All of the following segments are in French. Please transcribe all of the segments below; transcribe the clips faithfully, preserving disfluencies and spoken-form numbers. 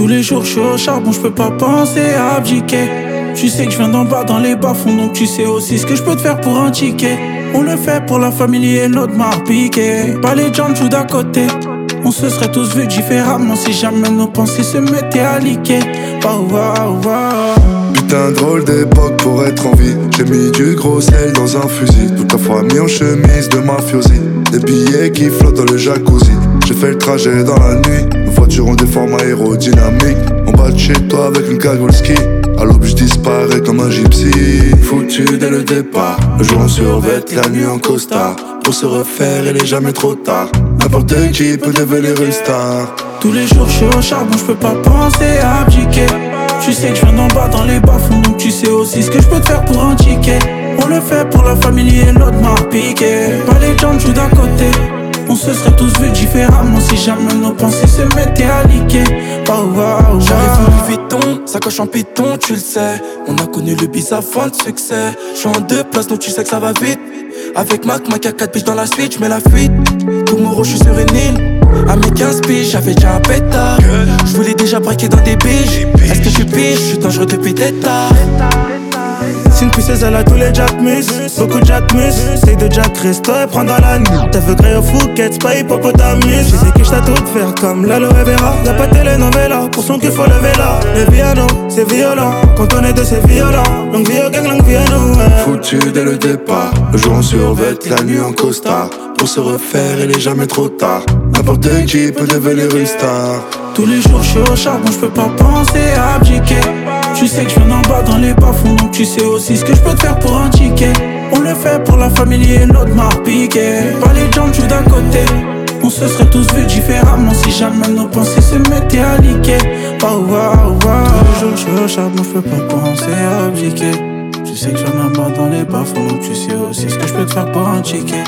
Tous les jours je suis au charbon, je peux pas penser à abdiquer. Tu sais que je viens d'en bas dans les bas-fonds, donc tu sais aussi ce que je peux te faire pour un ticket. On le fait pour la famille et l'autre m'a repiqué. Pas les gens tout d'à côté. On se serait tous vus différemment si jamais nos pensées se mettaient à liquer. Waouh waouh waouh. Putain drôle d'époque pour être en vie. J'ai mis du gros sel dans un fusil. Toute la fois mis en chemise de mafiosi. Des billets qui flottent dans le jacuzzi. J'ai fait le trajet dans la nuit. Nos voitures ont des formes aérodynamiques. En bas de chez toi avec une cagoule ski. À l'aube je disparais comme un gypsy. Foutu dès le départ. Le jour en survêt, la nuit en costard. Pour se refaire il est jamais trop tard. N'importe qui peut devenir une star. Tous les jours je suis au charbon, je peux pas penser à abdiquer. Tu sais que je viens d'en bas dans les bas-fonds, donc tu sais aussi ce que je peux te faire pour un ticket. On le fait pour la famille et l'autre m'a piqué. Pas les gens tout d'à côté. On se serait tous vus différemment si jamais nos pensées se mettaient à liquer. Waouh waouh. J'arrive en Louis Vuitton, sacoche en python, tu le sais. On a connu le bis avant le succès. J'suis en deux places donc tu sais que ça va vite. Avec Mac, Mac a quatre piges dans la suite, j'mets la fuite. Tomorrow j'suis sur une île. À mes quinze piges, j'avais déjà un pétard. J'voulais déjà braquer dans des biches. Est-ce que j'suis pire? J'suis dangereux depuis tard. C'est une puceuse, elle a tous les Jack Miss. Beaucoup de Jack Miss. Essaye de Jack Resto et prendre la nuit. T'as vu créer au Phuket, c'est pas hippopotamus. Je sais que j't'a tout faire comme l'aloe vera. Y'a pas de telenovela, pour son qu'il faut lever là. Les pianos, c'est violent. Quand on est deux, c'est violent. Longue vie au gang, longue vie à nous. Foutu dès le départ. Le jour en survêt, la nuit en costard. Pour se refaire, il est jamais trop tard. N'importe qui peut devenir une star. Tous les jours je suis au charbon, je peux pas penser à abdiquer. Tu sais que je viens d'en bas dans les bas-fonds, donc tu sais aussi ce que je peux te faire pour un ticket. On le fait pour la famille et l'autre m'a piqué. Pas les gens tout d'à côté. On se serait tous vus différemment si jamais nos pensées se mettaient à liquer. Waouh waouh waouh. Tous les jours je suis au charbon, je peux pas penser à abdiquer. Tu sais que je viens d'en bas dans les bas-fonds, donc tu sais aussi ce que je peux te faire pour un ticket.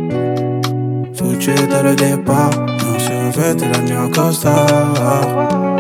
Foutu dès le départ, on se revêt et la nuit en costard.